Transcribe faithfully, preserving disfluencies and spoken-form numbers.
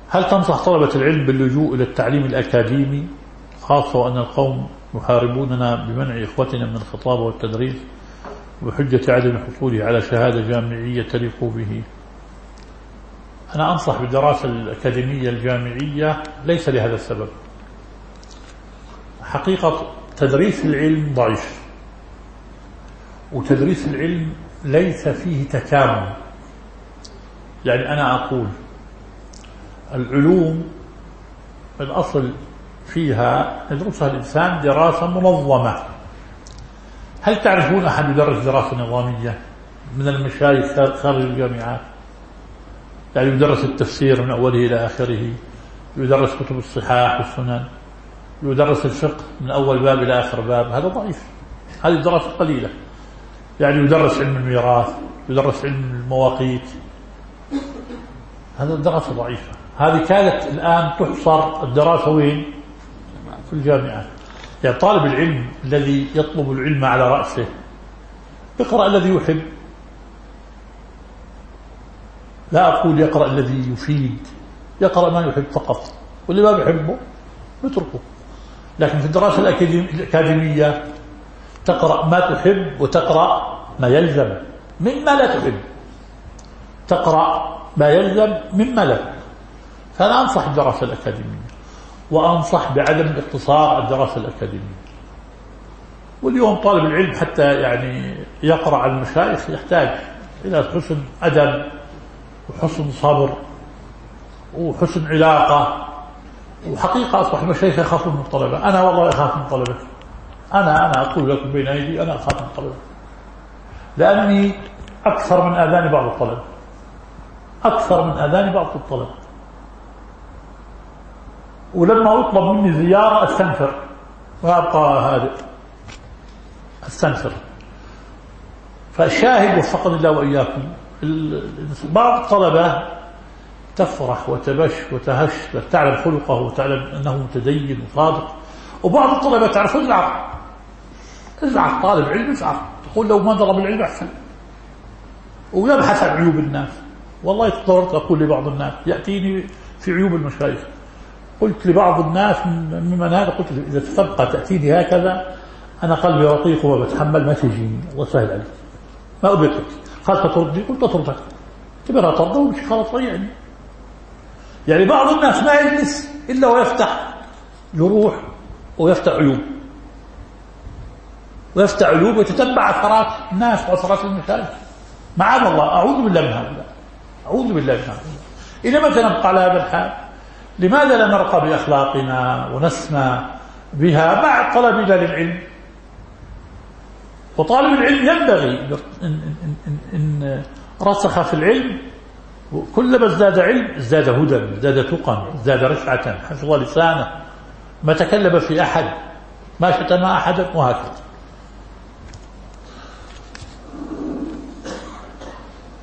هل تنصح طلبة العلم باللجوء إلى التعليم الأكاديمي، خاصة وأن القوم يحاربوننا بمنع إخوتنا من الخطابة والتدريس بحجة عدم حصوله على شهادة جامعية تليق به؟ أنا أنصح بالدراسة الأكاديمية الجامعية ليس لهذا السبب. حقيقة تدريس العلم ضعيف، وتدريس العلم ليس فيه تكامل. يعني أنا أقول العلوم الأصل فيها يدرسها الإنسان دراسة منظمة. هل تعرفون أحد يدرس دراسة نظامية من المشايخ خارج الجامعات؟ يعني يدرس التفسير من أوله إلى آخره، يدرس كتب الصحاح والسنن، يدرس الفقه من أول باب إلى آخر باب. هذا ضعيف، هذه الدراسة قليلة. يعني يدرس علم الميراث، يدرس علم المواقيت، هذا الدراسة ضعيفة. هذه كانت الآن تحصر الدراسة وين؟ في الجامعات. يعني طالب العلم الذي يطلب العلم على رأسه يقرأ الذي يحب، لا أقول يقرأ الذي يفيد، يقرأ ما يحب فقط، واللي ما بيحبه يتركه. لكن في الدراسة الأكاديمية تقرأ ما تحب وتقرأ ما يلزم مما لا تحب، تقرأ ما يلزم مما لا. فأنا أنصح الدراسة الأكاديمية، وأنصح بعدم الاقتصار الدراسة الأكاديمية. واليوم طالب العلم حتى يعني يقرأ على المشايخ يحتاج إلى حسن أدب وحسن صبر وحسن علاقة. وحقيقة أصبح المشايخ يخافون من الطلبة. أنا والله أخاف من الطلبة. أنا أنا أقول لكم بين أيدي أنا أخاف من الطلبة، لأني أكثر من آذان بعض الطلبة، أكثر من آذان بعض الطلبة. ولما أطلب مني زيارة أستنفر وأبقى هادئ، أستنفر. فالشاهد وفقني الله وإياكم، بعض الطلبة تفرح وتبش وتهش وتعلم خلقه وتعلم أنه متدين وصادق، وبعض الطلبة تعرف ازعق ازعق طالب علم ازعق، تقول لو ما ضرب العلم أحسن، ويبحث عن عيوب الناس. والله تطورت أقول لبعض الناس يأتيني في عيوب المشايخ، قلت لبعض الناس ممن هذا، قلت إذا تبقى تأتيني هكذا أنا قلبي رقيق وما بتحمل، ما تجيني الله سهل عليك، ما أبيتك خلاص تردي، قلت أطردك تبرا ترضى ومش خلاص ضيعني. يعني بعض الناس ما يجلس إلا ويفتح جروح ويفتح عيوب ويفتح عيوب ويتتبع أثرات الناس وأثرات المشايخ. معاذ الله، أعوذ بالله من هذا، أعوذ بالله من هذا. إلى متى نبقى على هذا الحال؟ لماذا لا نرقى بأخلاقنا ونسمى بها مع طلبنا للعلم؟ وطالب العلم ينبغي إن, إن, إن, إن رسخ في العلم كلما ازداد علم ازداد هدى، ازداد تقى، ازداد رفعة، حفظ لسانه، ما تكلم في أحد، ما شتم أحدا، وهكذا.